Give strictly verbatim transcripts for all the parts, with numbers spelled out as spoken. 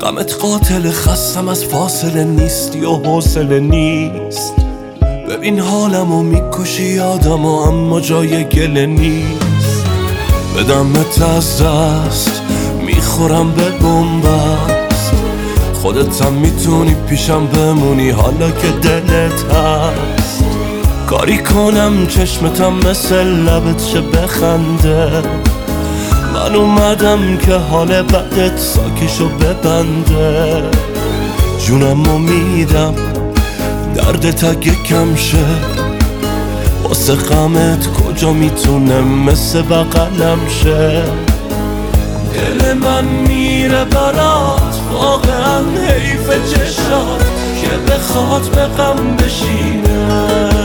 غمت قاتل، خستم از فاصله نیستی و حوصله نیست. ببین حالمو میکشی یادمو اما جای گله نیست. بدمت از دست میخورم به بنبست، خودتم میتونی پیشم بمونی حالا که دلت هست. کاری کنم چشمتم مثل لبت شه بخنده، من اومدم که حال بدت ساکشو ببنده. جونمو میدم دردت اگه کم شه، واسه غمت کجا میتونه مثل بغلم شه. دل من میره برات، واقعا حیف چشات که بخواد به غم بشینه.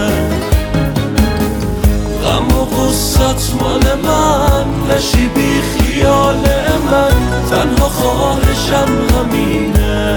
غم و غصت مال من، نشی بی خیال من، تنها خواهشم همینه.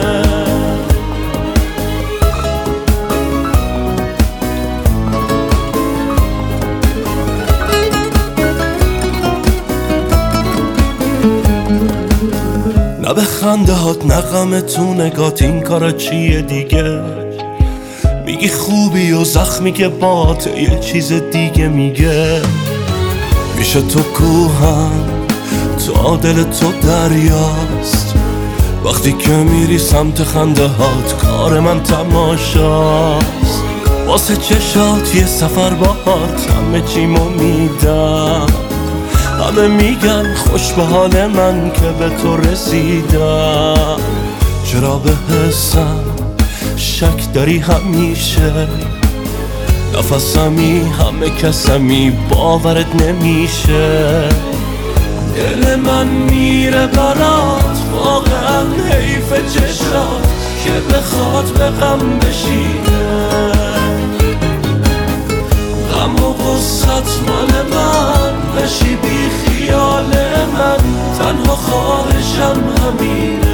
نه به خنده هات نه غم تو نگات، این کارا چیه دیگه؟ میگی خوبی و زخمی که بات یه چیز دیگه میگه. پیش تو کوهم تو دل تو دریاست، وقتی که میری سمت خنده هات کار من تماشاست. واسه چشات یه سفر باهات همه چیمو میدم، همه میگن خوش به حال من که به تو رسیدم. چرا به حسم شک داری همیشه؟ نفسمی همه کسمی باورت نمیشه. دل من میره برات، واقعا حیف چشات که بخواد به غم بشینه. غم و غصت مال من، نشی بی خیال من، تنها خواهشم همینه.